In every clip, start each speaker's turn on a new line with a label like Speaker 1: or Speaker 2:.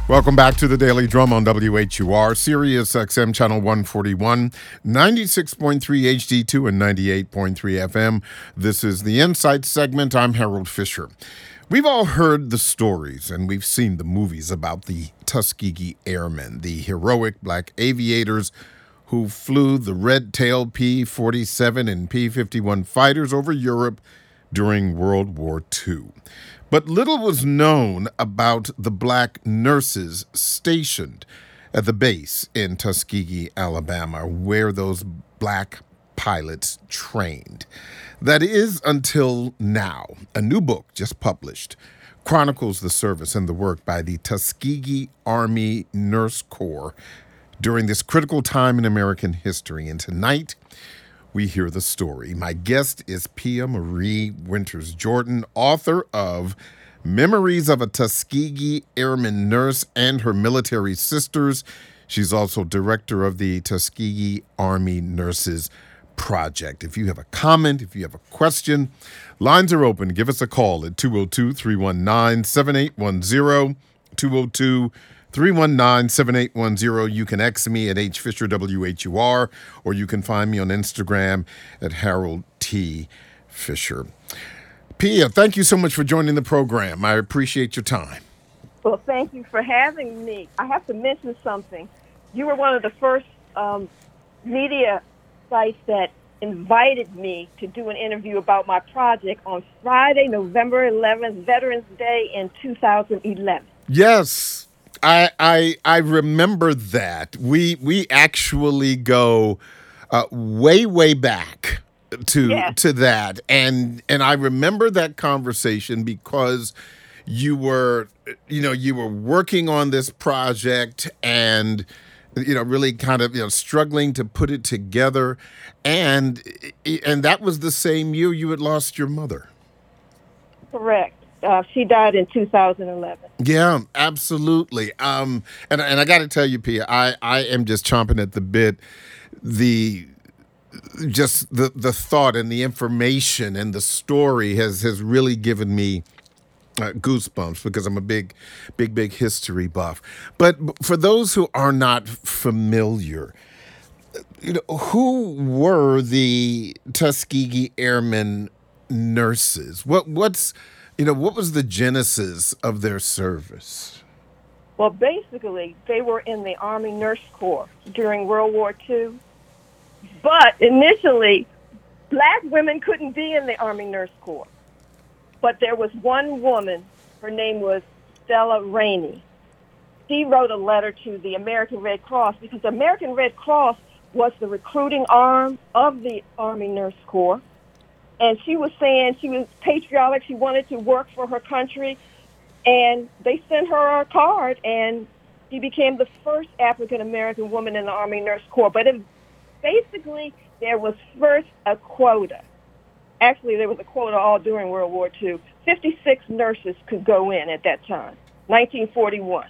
Speaker 1: Welcome back to the Daily Drum on WHUR, Sirius XM Channel 141, 96.3 HD2 and 98.3 FM. This is the Insight segment. I'm Harold Fisher. We've all heard the stories and we've seen the movies about the Tuskegee Airmen, the heroic black aviators who flew the red-tailed P-47 and P-51 fighters over Europe during World War II. But little was known about the black nurses stationed at the base in Tuskegee, Alabama, where those black pilots trained. That is until now. A new book just published chronicles the service and the work by the Tuskegee Army Nurse Corps during this critical time in American history. And tonight, we hear the story. My guest is Pia Marie Winters Jordan, author of Memories of a Tuskegee Airman Nurse and Her Military Sisters. She's also director of the Tuskegee Army Nurses Project. If you have a comment, if you have a question, lines are open. Give us a call at 202-319-7810, 202-319-7810. You can X me at HFisherWHUR, or you can find me on Instagram at Harold T. Fisher. Pia, thank you so much for joining the program. I appreciate your time.
Speaker 2: Well, thank you for having me. I have to mention something. You were one of the first media sites that invited me to do an interview about my project on Friday, November 11th, Veterans Day in 2011.
Speaker 1: Yes. I remember that. We actually go way back to that, and I remember that conversation because you were working on this project and really kind of struggling to put it together, and that was the same year you had lost your mother.
Speaker 2: Correct. She died in 2011.
Speaker 1: Yeah, absolutely. And I got to tell you, Pia, I am just chomping at the bit. The thought and the information and the story has really given me goosebumps because I'm a big history buff. But for those who are not familiar, who were the Tuskegee Airmen nurses? What was the genesis of their service?
Speaker 2: Well, basically, they were in the Army Nurse Corps during World War II. But initially, black women couldn't be in the Army Nurse Corps. But there was one woman, her name was Stella Rainey. She wrote a letter to the American Red Cross because the American Red Cross was the recruiting arm of the Army Nurse Corps. And she was saying she was patriotic. She wanted to work for her country. And they sent her a card, and she became the first African-American woman in the Army Nurse Corps. But basically, there was first a quota. Actually, there was a quota all during World War II. 56 nurses could go in at that time, 1941.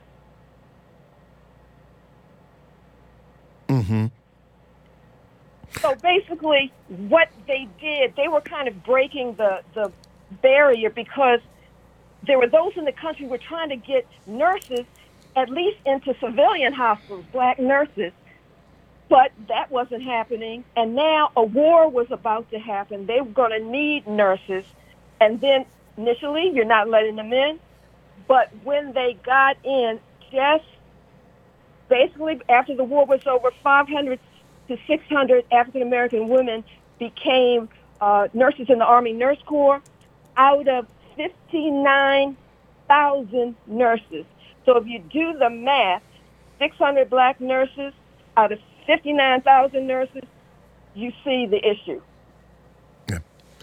Speaker 1: Mm-hmm.
Speaker 2: So basically, what they did, they were kind of breaking the barrier because there were those in the country who were trying to get nurses at least into civilian hospitals, black nurses. But that wasn't happening, and now a war was about to happen. They were going to need nurses, and then initially you're not letting them in. But when they got in, just basically after the war was over, 500 to 600 African-American women became nurses in the Army Nurse Corps out of 59,000 nurses. So if you do the math, 600 black nurses out of 59,000 nurses, you see the issue.
Speaker 1: Yeah.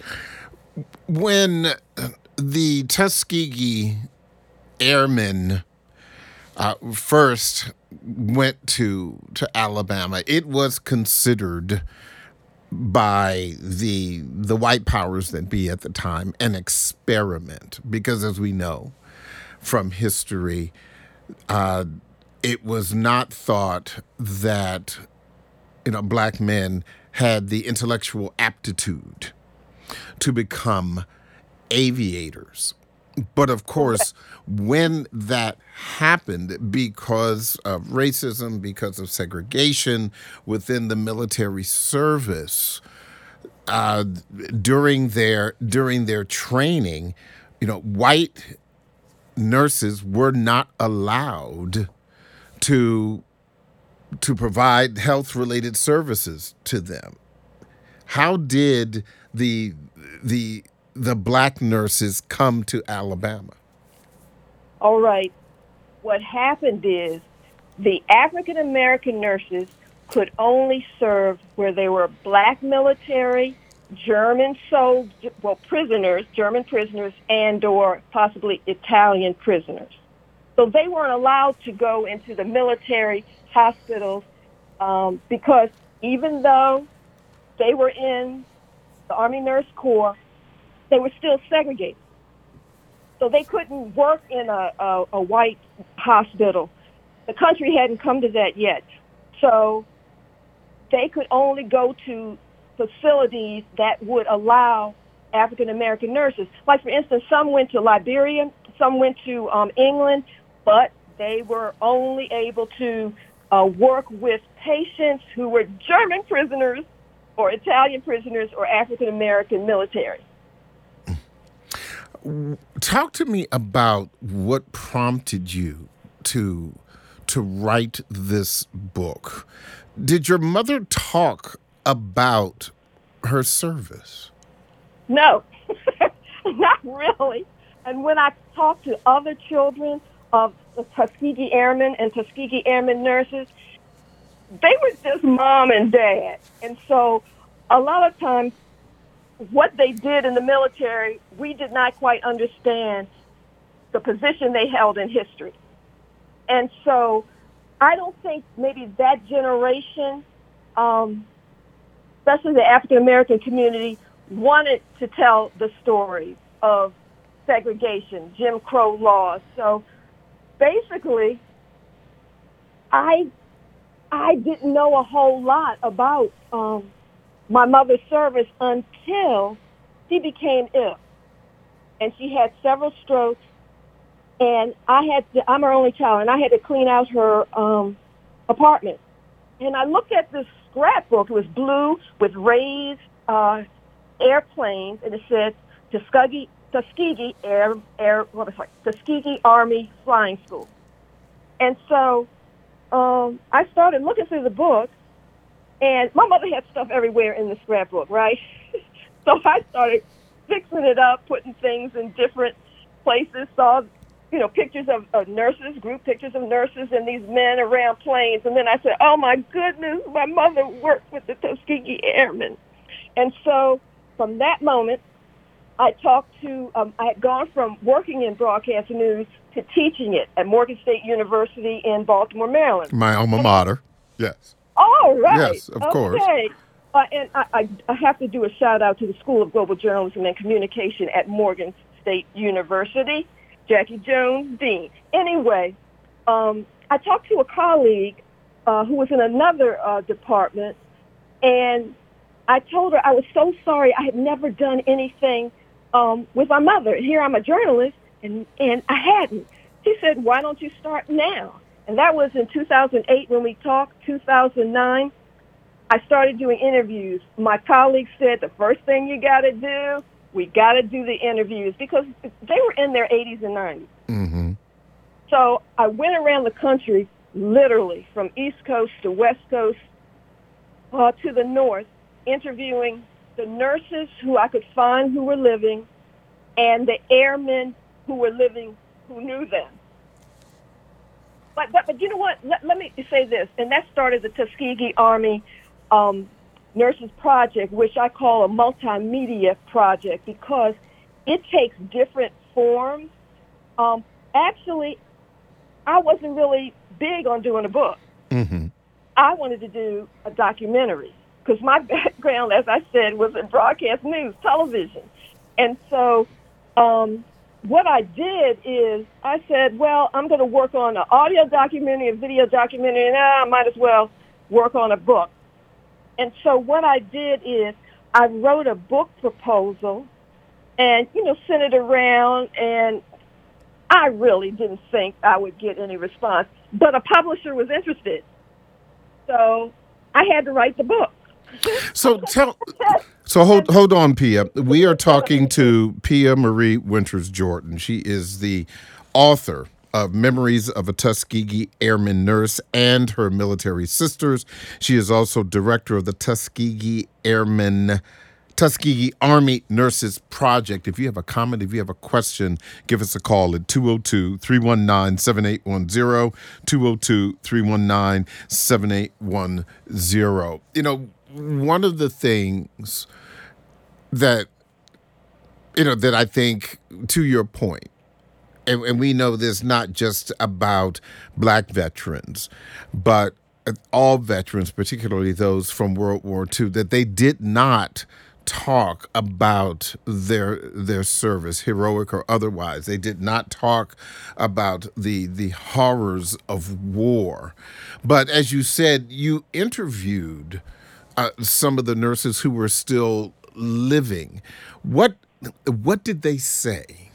Speaker 1: When the Tuskegee Airmen first went to Alabama, it was considered by the white powers that be at the time an experiment because, as we know from history, it was not thought that black men had the intellectual aptitude to become aviators. But of course, when that happened, because of racism, because of segregation within the military service, uh, during their training, white nurses were not allowed to provide health related services to them. How did the the the black nurses come to Alabama?
Speaker 2: All right. What happened is the African American nurses could only serve where they were black military, German soldiers, well, prisoners, German prisoners, and or possibly Italian prisoners. So they weren't allowed to go into the military hospitals because even though they were in the Army Nurse Corps, they were still segregated. So they couldn't work in a white hospital. The country hadn't come to that yet. So they could only go to facilities that would allow African American nurses. Like, for instance, some went to Liberia, some went to England, but they were only able to work with patients who were German prisoners or Italian prisoners or African American military.
Speaker 1: Talk to me about what prompted you to write this book. Did your mother talk about her service?
Speaker 2: No, not really. And when I talked to other children of the Tuskegee Airmen and Tuskegee Airmen nurses, they were just mom and dad. And so a lot of times what they did in the military, we did not quite understand the position they held in history. And so I don't think maybe that generation, especially the African American community, wanted to tell the story of segregation, Jim Crow laws. So basically, I didn't know a whole lot about my mother's service until she became ill. And she had several strokes, and I'm her only child, and I had to clean out her apartment. And I looked at this scrapbook. It was blue with raised airplanes, and it said Tuskegee Tuskegee Army Flying School. And so I started looking through the book, and my mother had stuff everywhere in the scrapbook, right? So I started fixing it up, putting things in different places, saw, pictures of nurses, group pictures of nurses and these men around planes. And then I said, oh, my goodness, my mother worked with the Tuskegee Airmen. And so from that moment, I had gone from working in broadcast news to teaching it at Morgan State University in Baltimore, Maryland.
Speaker 1: My alma mater, yes.
Speaker 2: Oh, right.
Speaker 1: Yes, of course.
Speaker 2: Okay. And I have to do a shout out to the School of Global Journalism and Communication at Morgan State University, Jackie Jones, Dean. Anyway, I talked to a colleague who was in another department, and I told her I was so sorry I had never done anything with my mother. Here I'm a journalist, and I hadn't. She said, why don't you start now? And that was in 2008 when we talked. 2009, I started doing interviews. My colleagues said the first thing you got to do, we got to do the interviews, because they were in their 80s and 90s.
Speaker 1: Mm-hmm.
Speaker 2: So I went around the country, literally, from East Coast to West Coast to the North, interviewing the nurses who I could find who were living and the airmen who were living who knew them. But you know what? Let me say this, and that started the Tuskegee Army Nurses Project, which I call a multimedia project, because it takes different forms. Actually, I wasn't really big on doing a book.
Speaker 1: Mm-hmm.
Speaker 2: I wanted to do a documentary, because my background, as I said, was in broadcast news, television. And so what I did is I said, well, I'm going to work on an audio documentary, a video documentary, and I might as well work on a book. And so what I did is I wrote a book proposal and, sent it around, and I really didn't think I would get any response, but a publisher was interested. So I had to write the book.
Speaker 1: So hold on, Pia. We are talking to Pia Marie Winters Jordan. She is the author of Memories of a Tuskegee Airman Nurse and Her Military Sisters. She is also director of the Tuskegee Army Nurses Project. If you have a comment, if you have a question, give us a call at 202-319-7810, 202-319-7810. One of the things that, that I think, to your point, and we know this not just about Black veterans, but all veterans, particularly those from World War II, that they did not talk about their service, heroic or otherwise. They did not talk about the horrors of war. But as you said, you interviewed some of the nurses who were still living. What did they say?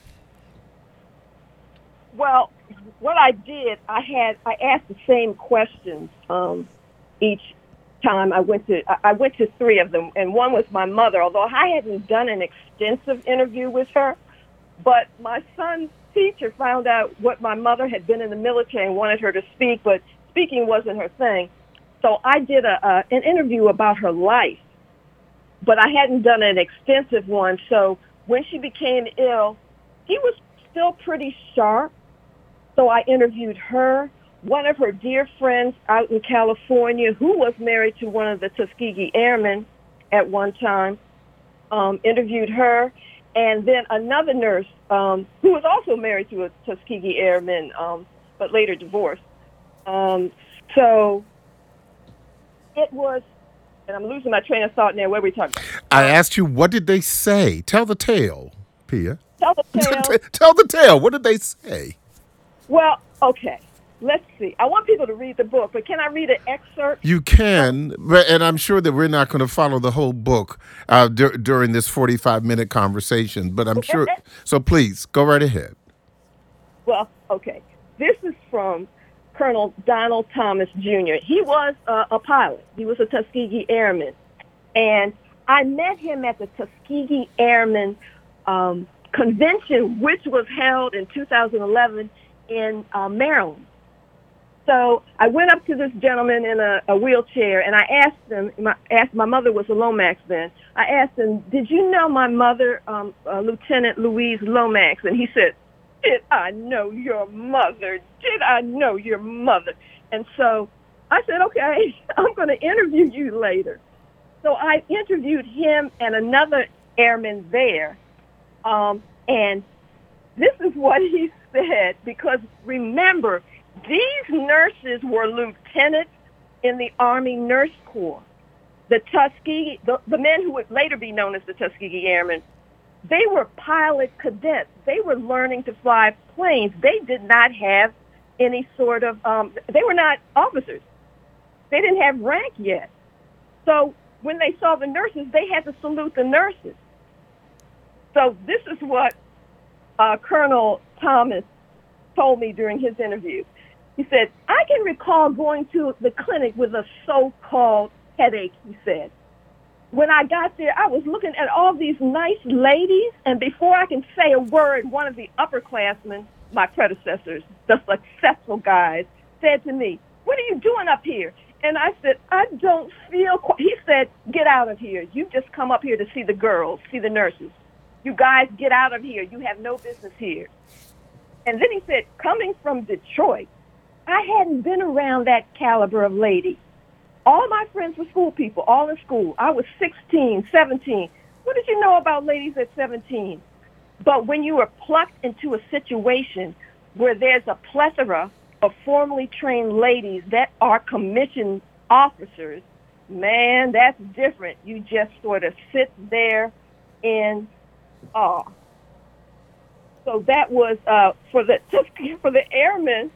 Speaker 2: Well, what I did, I asked the same questions each time I went to three of them, and one was my mother. Although I hadn't done an extensive interview with her, but my son's teacher found out what my mother had been in the military and wanted her to speak, but speaking wasn't her thing. So I did an interview about her life, but I hadn't done an extensive one. So when she became ill, he was still pretty sharp. So I interviewed her, one of her dear friends out in California who was married to one of the Tuskegee Airmen at one time, interviewed her, and then another nurse who was also married to a Tuskegee Airman, but later divorced. So it was, and I'm losing my train of thought now. What were we talking about?
Speaker 1: I asked you, what did they say? Tell the tale, Pia.
Speaker 2: Tell the tale.
Speaker 1: Tell the tale. What did they say?
Speaker 2: Well, okay. Let's see. I want people to read the book, but can I read an excerpt?
Speaker 1: You can, and I'm sure that we're not going to follow the whole book during this 45-minute conversation, but I'm sure. So please, go right ahead.
Speaker 2: Well, okay. This is from Colonel Donald Thomas Jr. He was a pilot. He was a Tuskegee Airman. And I met him at the Tuskegee Airmen Convention, which was held in 2011 in Maryland. So I went up to this gentleman in a wheelchair, and I asked him, my mother was a Lomax then, I asked him, did you know my mother, Lieutenant Louise Lomax? And he said, did I know your mother? Did I know your mother? And so I said, okay, I'm going to interview you later. So I interviewed him and another airman there, and this is what he said, because remember, these nurses were lieutenants in the Army Nurse Corps. The Tuskegee, the men who would later be known as the Tuskegee Airmen, they were pilot cadets. They were learning to fly planes. They did not have any sort of, they were not officers. They didn't have rank yet. So when they saw the nurses, they had to salute the nurses. So this is what Colonel Thomas told me during his interview. He said, I can recall going to the clinic with a so-called headache, he said. When I got there, I was looking at all these nice ladies, and before I can say a word, one of the upperclassmen, my predecessors, the successful guys, said to me, what are you doing up here? And I said, I don't feel He said, get out of here. You just come up here to see the girls, see the nurses. You guys get out of here. You have no business here. And then he said, coming from Detroit, I hadn't been around that caliber of lady. All my friends were school people, all in school. I was 16, 17. What did you know about ladies at 17? But when you are plucked into a situation where there's a plethora of formally trained ladies that are commissioned officers, man, that's different. You just sort of sit there in awe. So that was for the airmen.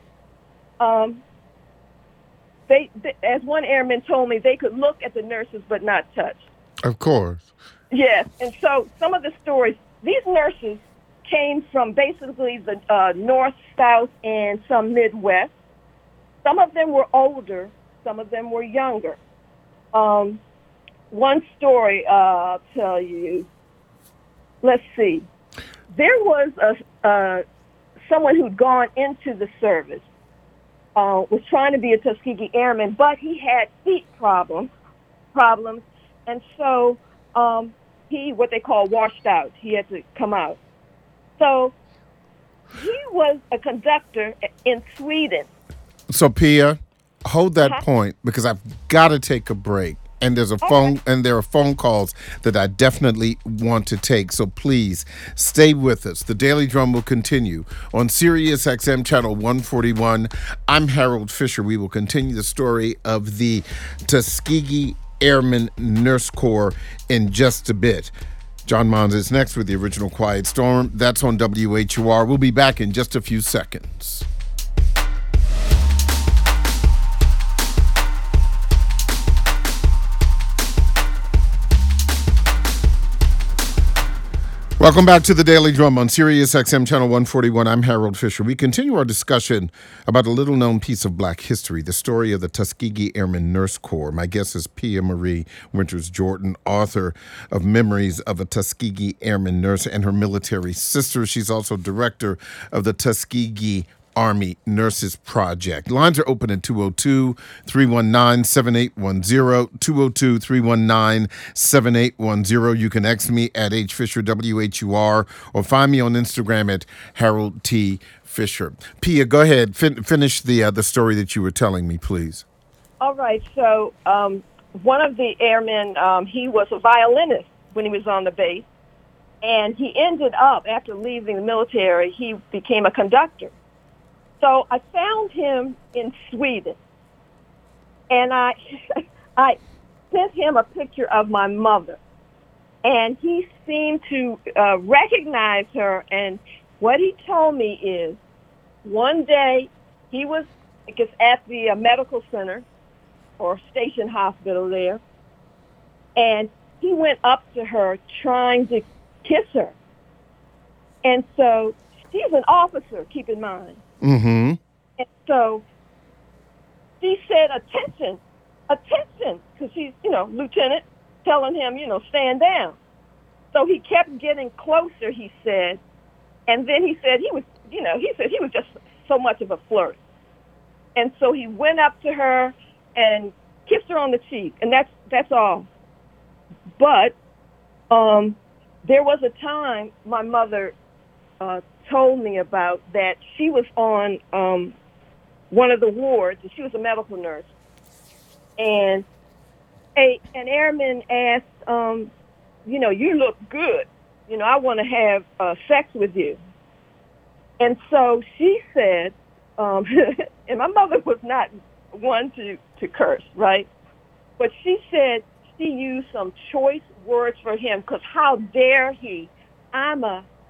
Speaker 2: They, as one airman told me, they could look at the nurses but not touch.
Speaker 1: Of course.
Speaker 2: Yes, and so some of the stories, these nurses came from basically the North, South, and some Midwest. Some of them were older. Some of them were younger. One story I'll tell you. Let's see. There was someone who'd gone into the service, was trying to be a Tuskegee Airman, but he had feet problems, and so he, what they call, washed out. He had to come out. So he was a conductor in Sweden.
Speaker 1: So, Pia, hold that point because I've got to take a break. And there's a phone, and there are phone calls that I definitely want to take. So please stay with us. The Daily Drum will continue on Sirius XM channel 141. I'm Harold Fisher. We will continue the story of the Tuskegee Airmen Nurse Corps in just a bit. John Mons is next with the original Quiet Storm. That's on WHUR. We'll be back in just a few seconds. Welcome back to the Daily Drum on Sirius XM channel 141. I'm Harold Fisher. We continue our discussion about a little-known piece of black history, the story of the Tuskegee Airmen Nurse Corps. My guest is Pia Marie Winters Jordan, author of Memories of a Tuskegee Airman Nurse and Her Military Sister. She's also director of the Tuskegee Army Nurses Project. Lines are open at 202-319-7810, 202-319-7810. You can X me at HFisherWHUR or find me on Instagram at Harold T. Fisher. Pia, go ahead. Finish the story that you were telling me, please.
Speaker 2: All right. So one of the airmen, he was a violinist when he was on the base, and he ended up, after leaving the military, he became a conductor. So I found him in Sweden, and I sent him a picture of my mother, and he seemed to recognize her. And what he told me is, one day he was, I guess, at the medical center or station hospital there, and he went up to her trying to kiss her. And so she's an officer, keep in mind.
Speaker 1: Mm-hmm.
Speaker 2: And so she said, attention, because she's, lieutenant, telling him, stand down. So he kept getting closer, he said, and then he said he was just so much of a flirt. And so he went up to her and kissed her on the cheek, and that's all. But there was a time my mother told me about that she was on one of the wards, and she was a medical nurse, and an airman asked, you look good, I want to have sex with you. And so she said, and my mother was not one to curse, right? But she said she used some choice words for him, because how dare he? I'm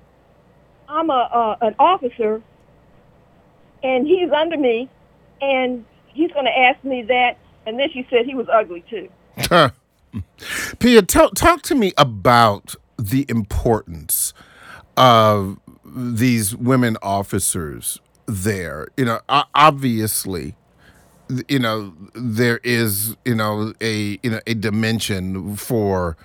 Speaker 2: an officer, and he's under me, and he's going to ask me that. And then she said he was ugly too.
Speaker 1: Pia, talk to me about the importance of these women officers there. Obviously, there is a dimension for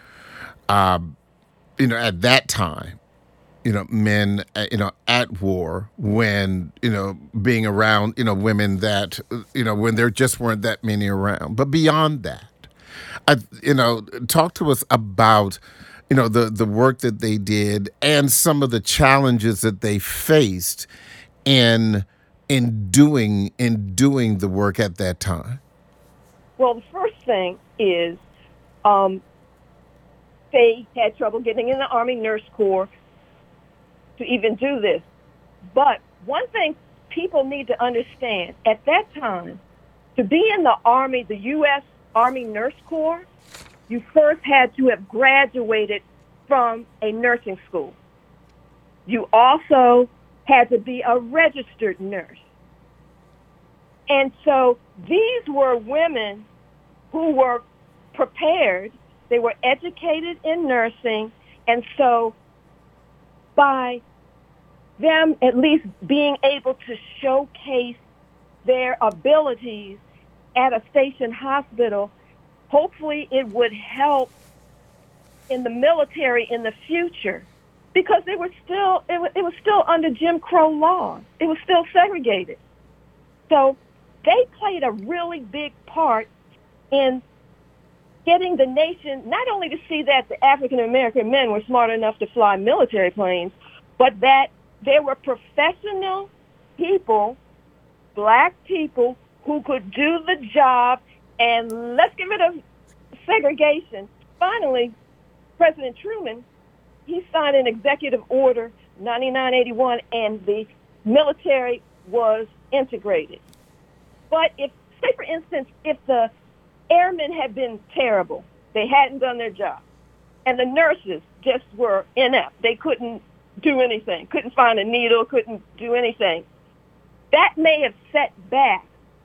Speaker 1: at that time, men, at war, when, being around, women that, when there just weren't that many around. But beyond that, talk to us about, the work that they did and some of the challenges that they faced in doing the work at that time.
Speaker 2: Well, the first thing is they had trouble getting in the Army Nurse Corps to even do this. But one thing people need to understand, at that time, to be in the Army, the U.S. Army Nurse Corps, you first had to have graduated from a nursing school. You also had to be a registered nurse. And so these were women who were prepared. They were educated in nursing. And so by them at least being able to showcase their abilities at a station hospital, hopefully it would help in the military in the future, because it was still under Jim Crow laws. It was still segregated. So they played a really big part in getting the nation not only to see that the African American men were smart enough to fly military planes, but that there were professional people, black people, who could do the job, and let's get rid of segregation. Finally, President Truman, he signed an executive order, 9981, and the military was integrated. But if, say for instance, if the airmen had been terrible, they hadn't done their job, and the nurses just were inept, they couldn't do anything, couldn't find a needle, couldn't do anything, that may have set back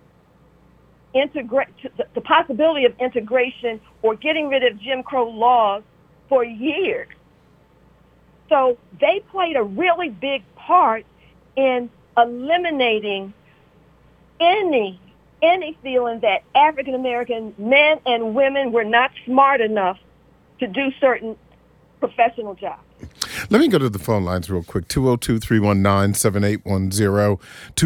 Speaker 2: the possibility of integration or getting rid of Jim Crow laws for years. So they played a really big part in eliminating any feeling that African American men and women were not smart enough to do certain professional jobs.
Speaker 1: Let me go to the phone lines real quick. 202-319-7810.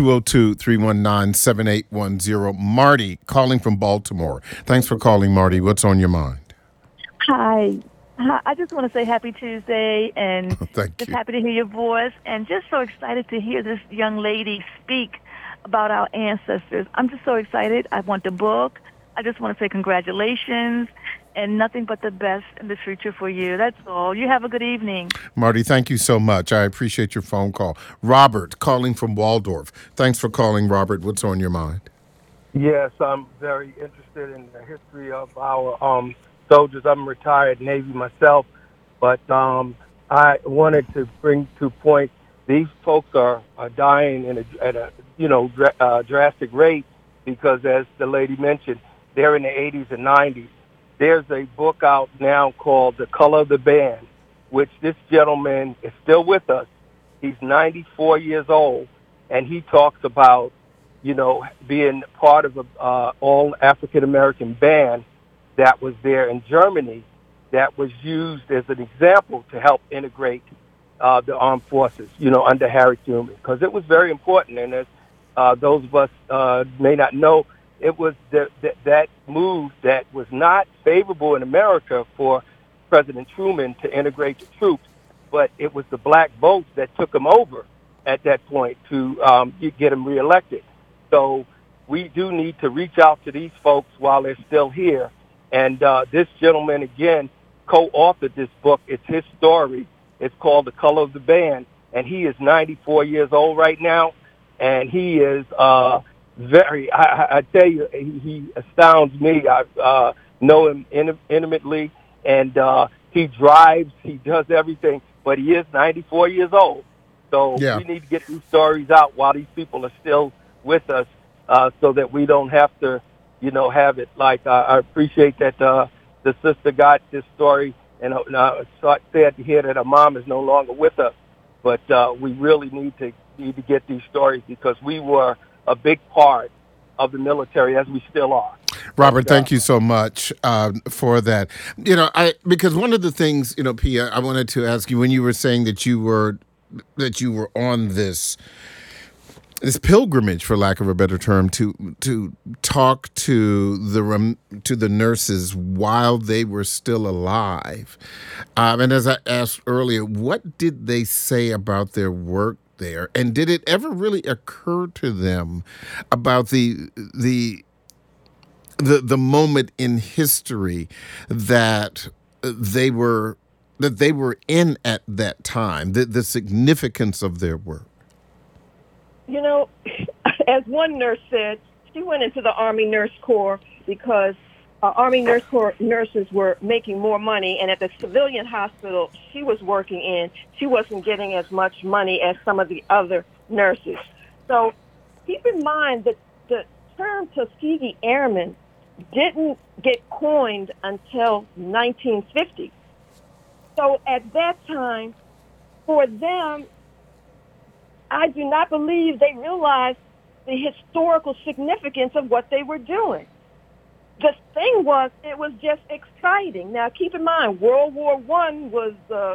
Speaker 1: 202-319-7810. Marty, calling from Baltimore. Thanks for calling, Marty. What's on your mind?
Speaker 3: Hi. I just want to say happy Tuesday, and just happy to hear your voice, and just so excited to hear this young lady speak about our ancestors. I'm just so excited. I want the book. I just want to say congratulations, and nothing but the best in the future for you. That's all. You have a good evening.
Speaker 1: Marty, thank you so much. I appreciate your phone call. Robert, calling from Waldorf. Thanks for calling, Robert. What's on your mind?
Speaker 4: Yes, I'm very interested in the history of our soldiers. I'm a retired Navy myself, but I wanted to bring to point, these folks are dying at a drastic rate, because, as the lady mentioned, they're in the 80s and 90s. There's a book out now called The Color of the Band, which this gentleman is still with us. He's 94 years old, and he talks about, being part of a all African-American band that was there in Germany that was used as an example to help integrate the armed forces, under Harry Truman, because it was very important. And as those of us may not know, it was that move that was not favorable in America for President Truman to integrate the troops, but it was the black votes that took him over at that point to get him reelected. So we do need to reach out to these folks while they're still here. And this gentleman, again, co-authored this book. It's his story. It's called The Color of the Band, and he is 94 years old right now, and he is I tell you, he astounds me. I know him intimately, and he drives, he does everything, but he is 94 years old. So we need to get these stories out while these people are still with us, so that we don't have to, have it like, I appreciate that the sister got this story, and sad to hear that her mom is no longer with us. But we really need to get these stories, because we were a big part of the military, as we still are.
Speaker 1: Robert, thank you so much for that. Because one of the things, Pia, I wanted to ask you, when you were saying that you were on this pilgrimage, for lack of a better term, to talk to the nurses while they were still alive, and as I asked earlier, what did they say about their work there, and did it ever really occur to them about the moment in history that they were in at that time, the significance of their work?
Speaker 2: As one nurse said, she went into the Army Nurse Corps because Army Nurse Corps nurses were making more money, and at the civilian hospital she was working in, she wasn't getting as much money as some of the other nurses. So keep in mind that the term Tuskegee Airmen didn't get coined until 1950. So at that time, for them, I do not believe they realized the historical significance of what they were doing. The thing was, it was just exciting. Now, keep in mind, World War I was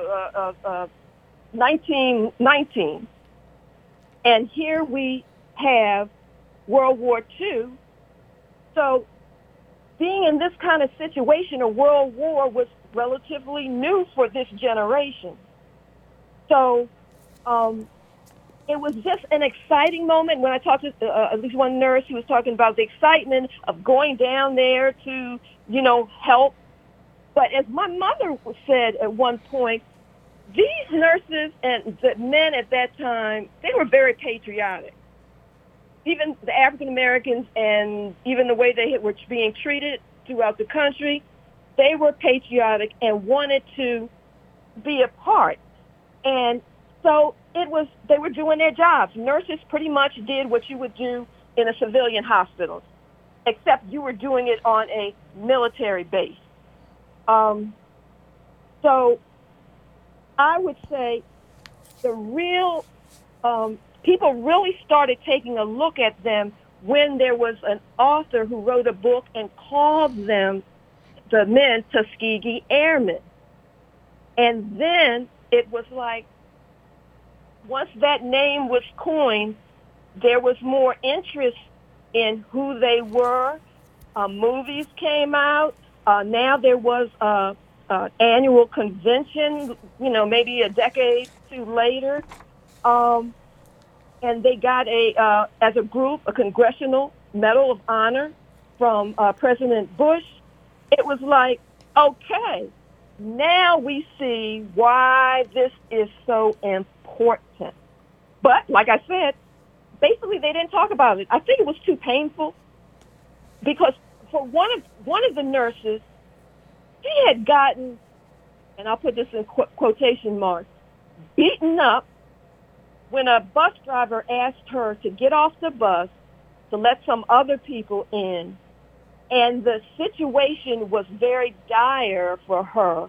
Speaker 2: 1919, and here we have World War II. So being in this kind of situation, a world war was relatively new for this generation. So it was just an exciting moment. When I talked to at least one nurse, who was talking about the excitement of going down there to, help. But as my mother said at one point, these nurses and the men at that time, they were very patriotic. Even the African Americans and even the way they were being treated throughout the country, they were patriotic and wanted to be a part. And so they were doing their jobs. Nurses pretty much did what you would do in a civilian hospital, except you were doing it on a military base. So I would say the real people really started taking a look at them when there was an author who wrote a book and called them, the men, Tuskegee Airmen. And then it was like, once that name was coined, there was more interest in who they were. Movies came out. Now there was an annual convention, maybe a decade or two later. And they got as a group, a Congressional Medal of Honor from President Bush. It was like, okay, now we see why this is so important. But like I said, basically they didn't talk about it. I think it was too painful because for one of the nurses, she had gotten, and I'll put this in quotation marks, beaten up when a bus driver asked her to get off the bus to let some other people in. And the situation was very dire for her.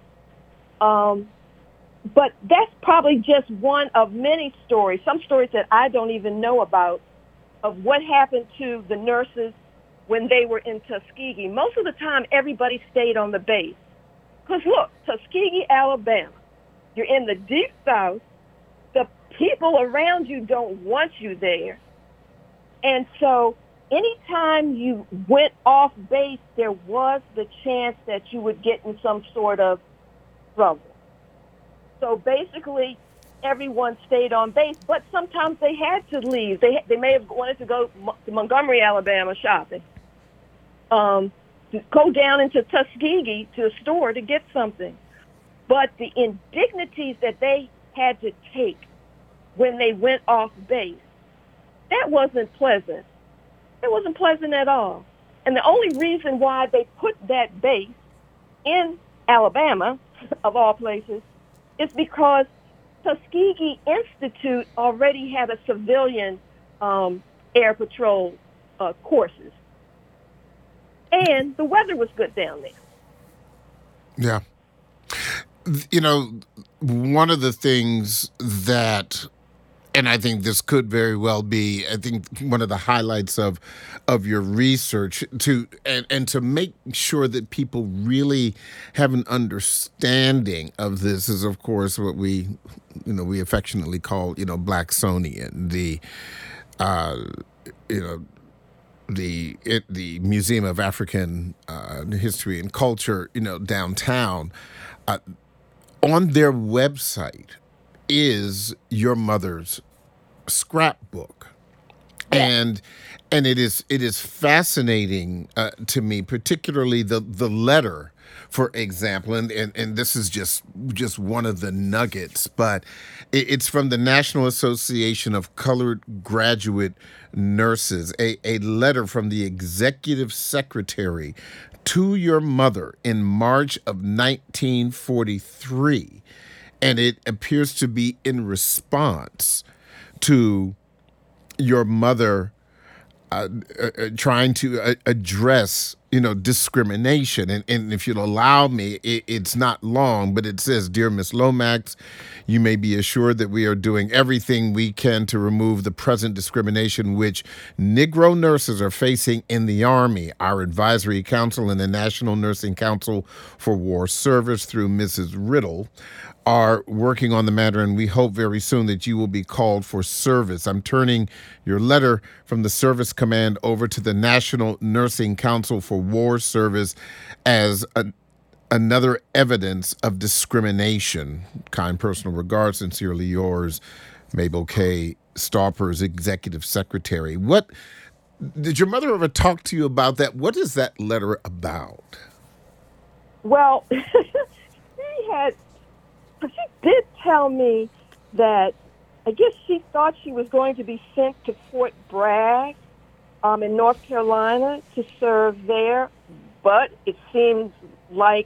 Speaker 2: But that's probably just one of many stories, some stories that I don't even know about, of what happened to the nurses when they were in Tuskegee. Most of the time, everybody stayed on the base. Because look, Tuskegee, Alabama, you're in the Deep South. The people around you don't want you there. And so anytime you went off base, there was the chance that you would get in some sort of trouble. So basically, everyone stayed on base, but sometimes they had to leave. They may have wanted to go to Montgomery, Alabama shopping, to go down into Tuskegee to a store to get something. But the indignities that they had to take when they went off base, that wasn't pleasant. It wasn't pleasant at all. And the only reason why they put that base in Alabama, of all places, is because Tuskegee Institute already had a civilian air patrol courses. And the weather was good down there.
Speaker 1: Yeah. One of the things that, and I think this could very well be, I think one of the highlights of your research to make sure that people really have an understanding of this is, of course, what we affectionately call, Blacksonian, the Museum of African History and Culture, downtown. On their website is your mother's scrapbook, and it is fascinating to me, particularly the letter, for example, and this is just one of the nuggets, but it's from the National Association of Colored Graduate Nurses, a letter from the executive secretary to your mother in March of 1943. And it appears to be in response to your mother trying to address, discrimination. And if you'll allow me, it's not long, but it says, "Dear Miss Lomax, you may be assured that we are doing everything we can to remove the present discrimination which Negro nurses are facing in the Army. Our advisory council and the National Nursing Council for War Service through Mrs. Riddle are working on the matter, and we hope very soon that you will be called for service. I'm turning your letter from the Service Command over to the National Nursing Council for War Service as another evidence of discrimination. Kind personal regards, sincerely yours, Mabel K. Staupers, Executive Secretary." What did your mother ever talk to you about that? What is that letter about?
Speaker 2: Well, she did tell me that I guess she thought she was going to be sent to Fort Bragg in North Carolina to serve there, but it seems like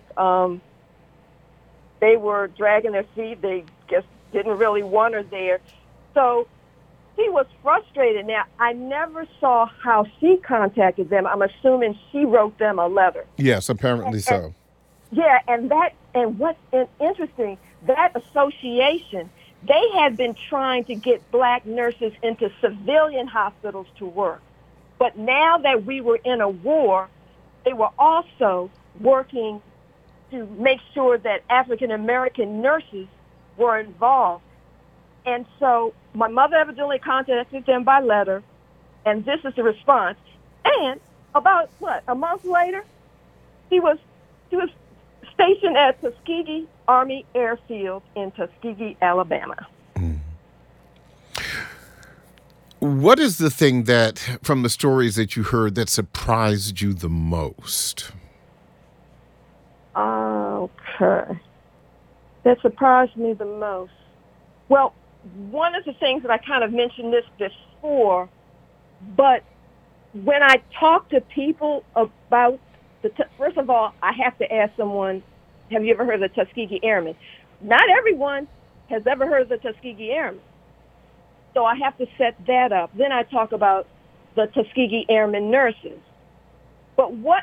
Speaker 2: they were dragging their feet. They just didn't really want her there. So she was frustrated. Now, I never saw how she contacted them. I'm assuming she wrote them a letter.
Speaker 1: Yes, apparently so.
Speaker 2: Yeah, and what's interesting, that association, they had been trying to get black nurses into civilian hospitals to work. But now that we were in a war, they were also working to make sure that African-American nurses were involved. And so my mother evidently contacted them by letter, and this is the response. And about, a month later, she was stationed at Tuskegee Army Airfield in Tuskegee, Alabama.
Speaker 1: What is the thing that, from the stories that you heard, that surprised you the most?
Speaker 2: Okay. That surprised me the most. Well, one of the things that I kind of mentioned this before, but when I talk to people about first of all, I have to ask someone, have you ever heard of the Tuskegee Airmen? Not everyone has ever heard of the Tuskegee Airmen. So I have to set that up. Then I talk about the Tuskegee Airmen nurses. But what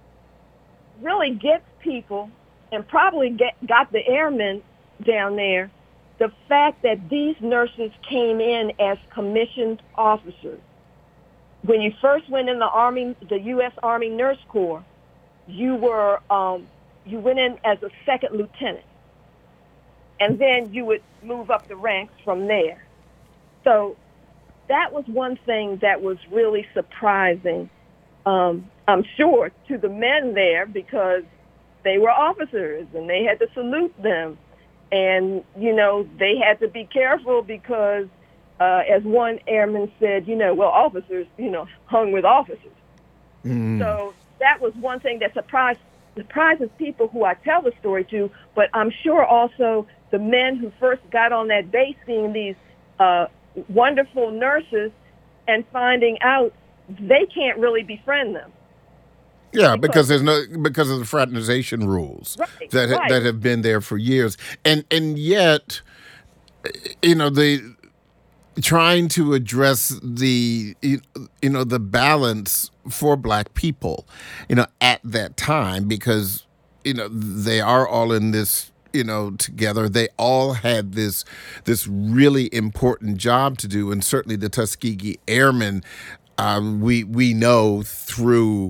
Speaker 2: really gets people, and probably got the airmen down there, the fact that these nurses came in as commissioned officers. When you first went in the Army, the U.S. Army Nurse Corps, you went in as a second lieutenant, and then you would move up the ranks from there. So that was one thing that was really surprising, I'm sure, to the men there, because they were officers and they had to salute them. And, they had to be careful because, as one airman said, officers, hung with officers. Mm. So that was one thing that surprises people who I tell the story to, but I'm sure also the men who first got on that base seeing these wonderful nurses and finding out they can't really befriend them.
Speaker 1: Yeah, because of the fraternization rules that have been there for years, and yet, the trying to address the the balance for black people, at that time, because they are all in this together. They all had this really important job to do, and certainly the Tuskegee Airmen, we know through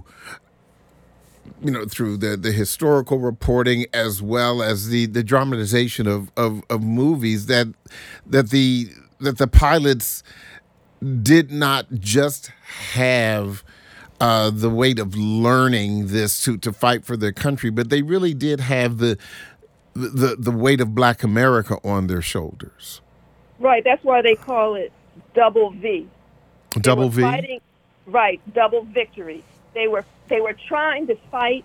Speaker 1: through the historical reporting as well as the dramatization of movies that the pilots did not just have the weight of learning this to fight for their country, but they really did have the weight of Black America on their shoulders.
Speaker 2: Right. That's why they call it double V.
Speaker 1: Double V?
Speaker 2: Fighting, right. Double victory. They were trying to fight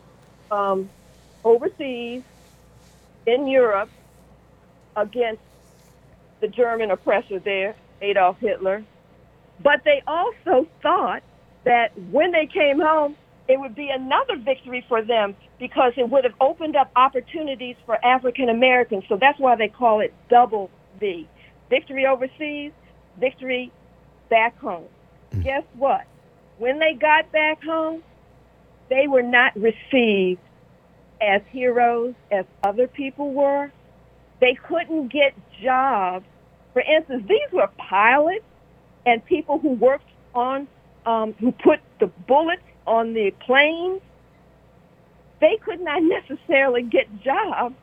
Speaker 2: overseas in Europe against the German oppressor there, Adolf Hitler. But they also thought that when they came home, it would be another victory for them because it would have opened up opportunities for African Americans. So that's why they call it double V. Victory overseas, victory back home. Guess what? When they got back home, they were not received as heroes as other people were. They couldn't get jobs. For instance, these were pilots and people who worked on, who put the bullets on the planes. They could not necessarily get jobs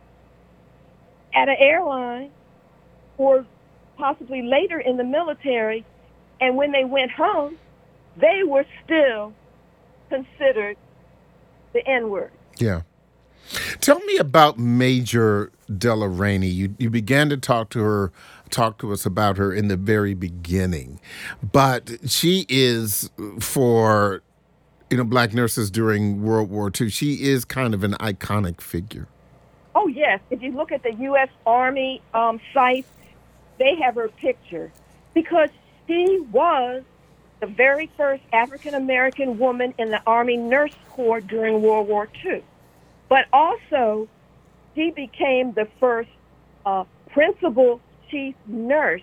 Speaker 2: at an airline or possibly later in the military. And when they went home, they were still considered the N-word.
Speaker 1: Yeah. Tell me about Major Della Rainey. You began to talk to us about her in the very beginning, but she is, for Black nurses during World War II, she is kind of an iconic figure.
Speaker 2: Oh yes, if you look at the U.S. Army site, they have her picture because she was the very first African American woman in the Army Nurse Corps during World War II. But also, she became the first principal chief nurse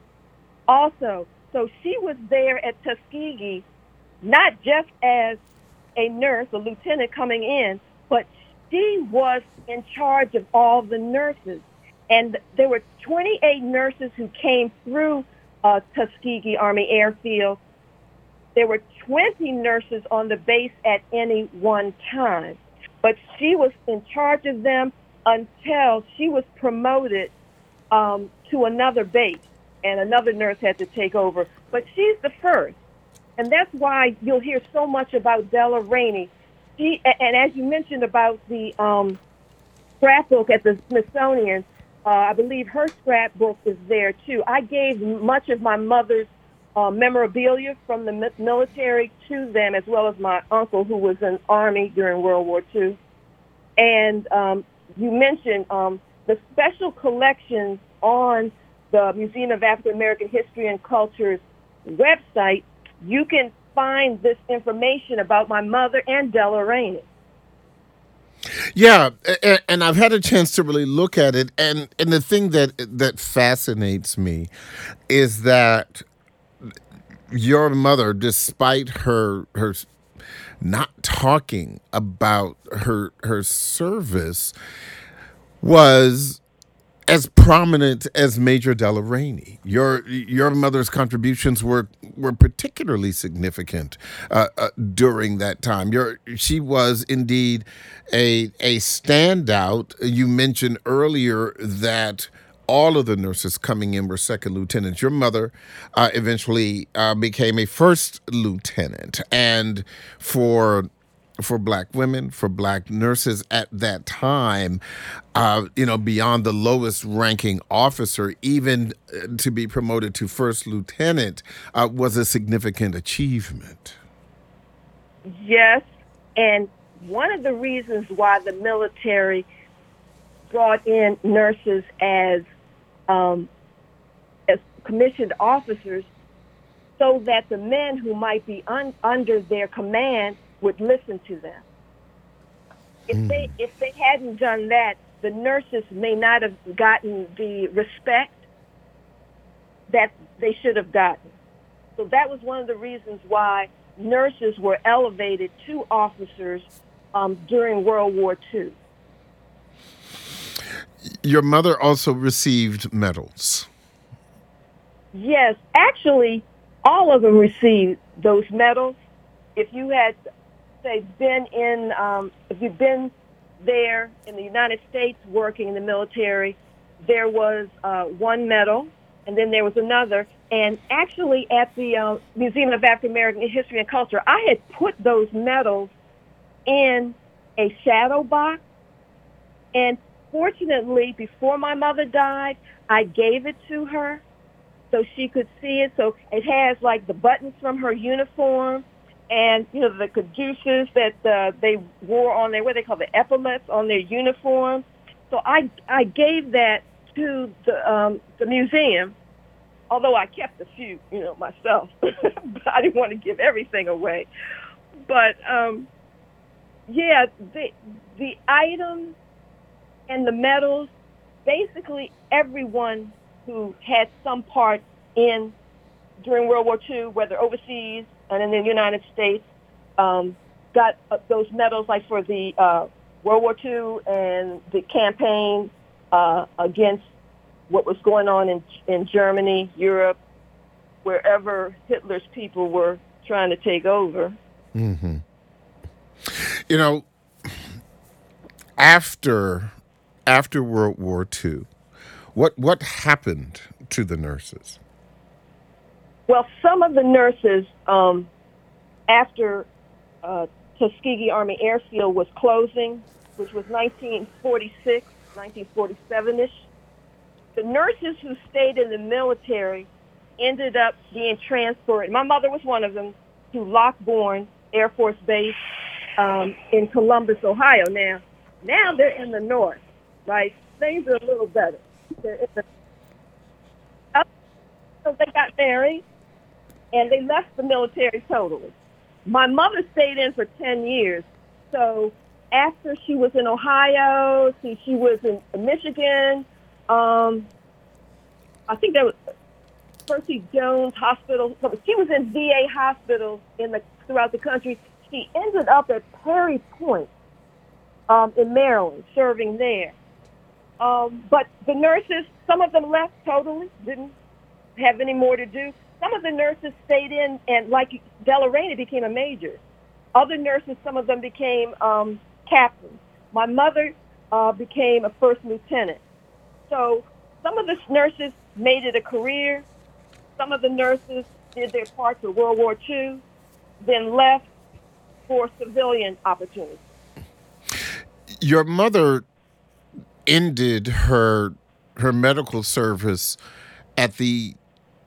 Speaker 2: also. So she was there at Tuskegee, not just as a nurse, a lieutenant coming in, but she was in charge of all the nurses. And there were 28 nurses who came through Tuskegee Army Airfield. There were 20 nurses on the base at any one time. But she was in charge of them until she was promoted to another base, and another nurse had to take over. But she's the first. And that's why you'll hear so much about Della Rainey. And as you mentioned about the scrapbook at the Smithsonian, I believe her scrapbook is there, too. I gave much of my mother's memorabilia from the military to them, as well as my uncle, who was in Army during World War II. And you mentioned the special collections on the Museum of African American History and Culture's website. You can find this information about my mother and Della Rainey.
Speaker 1: Yeah, and I've had a chance to really look at it, and the thing that fascinates me is that your mother, despite her not talking about her service, was as prominent as Major Della Rainey. Your mother's contributions were particularly significant during that time. She was indeed a standout. You mentioned earlier that all of the nurses coming in were second lieutenants. Your mother eventually became a first lieutenant, and for Black women, for Black nurses at that time, beyond the lowest ranking officer, even to be promoted to first lieutenant was a significant achievement.
Speaker 2: Yes, and one of the reasons why the military brought in nurses as commissioned officers, so that the men who might be under their command would listen to them. If they hadn't done that, the nurses may not have gotten the respect that they should have gotten. So that was one of the reasons why nurses were elevated to officers during World War II.
Speaker 1: Your mother also received medals.
Speaker 2: Yes, actually, all of them received those medals. If you had, say, if you've been there in the United States working in the military, there was one medal, and then there was another. And actually, at the Museum of African American History and Culture, I had put those medals in a shadow box. And fortunately, before my mother died, I gave it to her so she could see it. So it has like the buttons from her uniform, and the caduceus that they wore on their, what they call the epaulets on their uniform. So I gave that to the museum, although I kept a few, myself. But I didn't want to give everything away. But yeah, the items and the medals, basically everyone who had some part during World War II, whether overseas and in the United States, got those medals, like for the World War II and the campaign against what was going on in Germany, Europe, wherever Hitler's people were trying to take over.
Speaker 1: Mm-hmm. You know, after World War II, what happened to the nurses?
Speaker 2: Well, some of the nurses, after Tuskegee Army Airfield was closing, which was 1946, 1947-ish, the nurses who stayed in the military ended up being transferred. My mother was one of them, to Lockbourne Air Force Base in Columbus, Ohio. Now they're in the north, right? Things are a little better. So they got married, and they left the military totally. My mother stayed in for 10 years. So after she was in Ohio, she was in Michigan. I think that was Percy Jones Hospital. So she was in VA hospitals throughout the country. She ended up at Perry Point in Maryland, serving there. But the nurses, some of them left totally, didn't have any more to do. Some of the nurses stayed in, and like Della Rainey became a major. Other nurses, some of them became captains. My mother became a first lieutenant. So some of the nurses made it a career. Some of the nurses did their part for World War II, then left for civilian opportunities.
Speaker 1: Your mother ended her medical service at the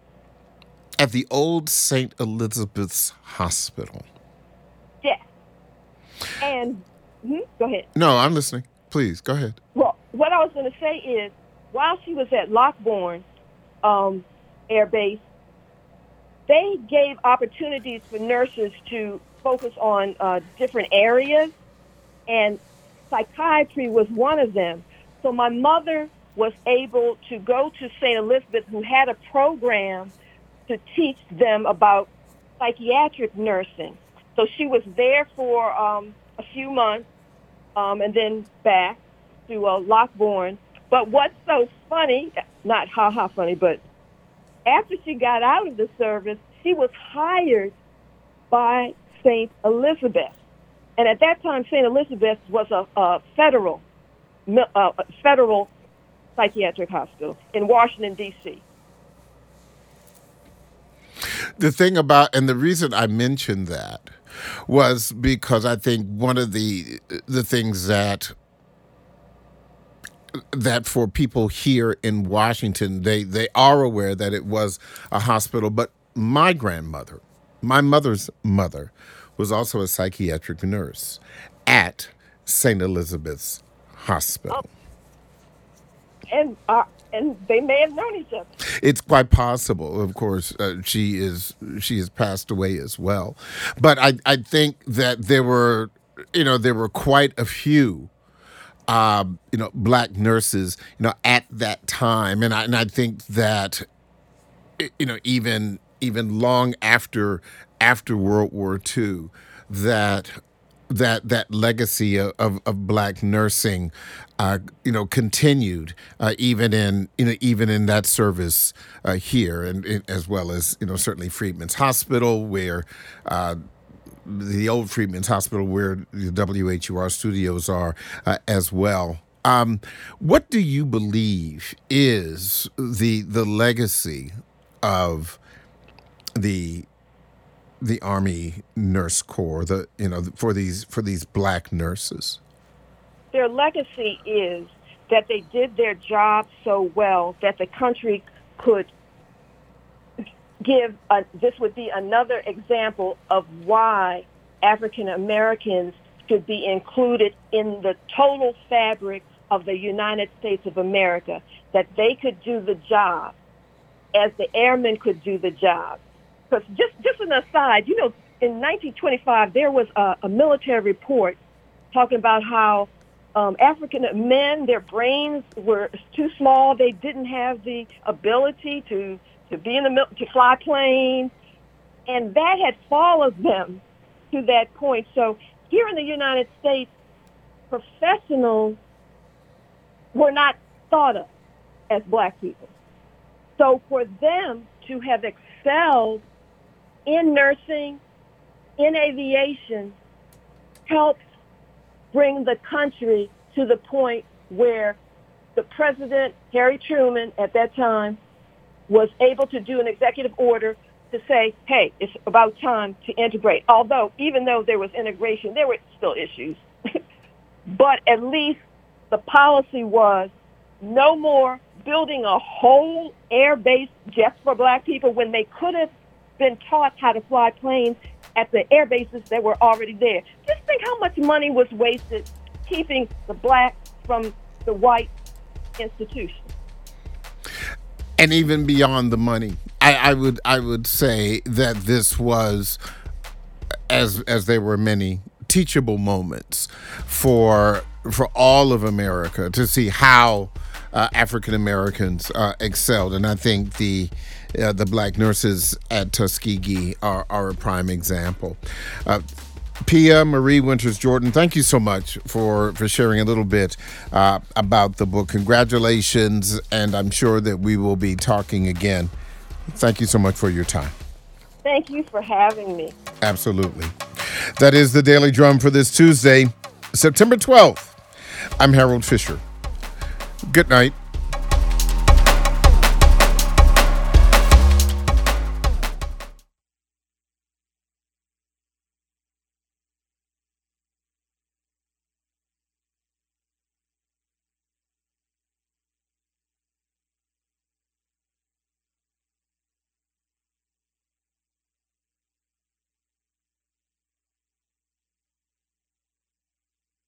Speaker 1: old St. Elizabeth's Hospital.
Speaker 2: Yes. And go ahead.
Speaker 1: No, I'm listening. Please, go ahead.
Speaker 2: Well, what I was going to say is, while she was at Lockbourne Air Base, they gave opportunities for nurses to focus on different areas, and psychiatry was one of them. So my mother was able to go to St. Elizabeth, who had a program to teach them about psychiatric nursing. So she was there for a few months and then back to Lockbourne. But what's so funny, not ha-ha funny, but after she got out of the service, she was hired by St. Elizabeth. And at that time, St. Elizabeth was a federal psychiatric hospital in Washington, D.C.
Speaker 1: The thing about, and the reason I mentioned that was because I think one of the things that for people here in Washington, they are aware that it was a hospital, but my grandmother, my mother's mother, was also a psychiatric nurse at St. Elizabeth's Hospital.
Speaker 2: Oh. And they may have known each other.
Speaker 1: It's quite possible. Of course, she has passed away as well. But I think that there were quite a few black nurses, at that time, and I think that, even long after World War II, that legacy of black nursing, continued even in that service here, and as well as certainly Freedmen's Hospital, where the old Freedmen's Hospital, where the WHUR studios are as well. What do you believe is the legacy of the Army Nurse Corps, for these black nurses?
Speaker 2: Their legacy is that they did their job so well that the country could give, this would be another example of why African Americans should be included in the total fabric of the United States of America, that they could do the job as the airmen could do the job. Because just an aside, in 1925, there was a military report talking about how African men, their brains were too small. They didn't have the ability to be in the to fly planes, and that had followed them to that point. So here in the United States, professionals were not thought of as black people. So for them to have excelled in nursing, in aviation, helps bring the country to the point where the president, Harry Truman, at that time, was able to do an executive order to say, hey, it's about time to integrate. Although, even though there was integration, there were still issues. But at least the policy was no more building a whole air base just for black people when they could have been taught how to fly planes at the air bases that were already there. Just think how much money was wasted keeping the black from the white institution.
Speaker 1: And even beyond the money, I would say that this was, as there were many teachable moments for all of America to see how African Americans excelled, and I think the black nurses at Tuskegee are a prime example. Pia Marie Winters Jordan, thank you so much for sharing a little bit about the book. Congratulations, and I'm sure that we will be talking again. Thank you so much for your time.
Speaker 2: Thank you for having me.
Speaker 1: Absolutely. That is the Daily Drum for this Tuesday, September 12th. I'm Harold Fisher. Good night.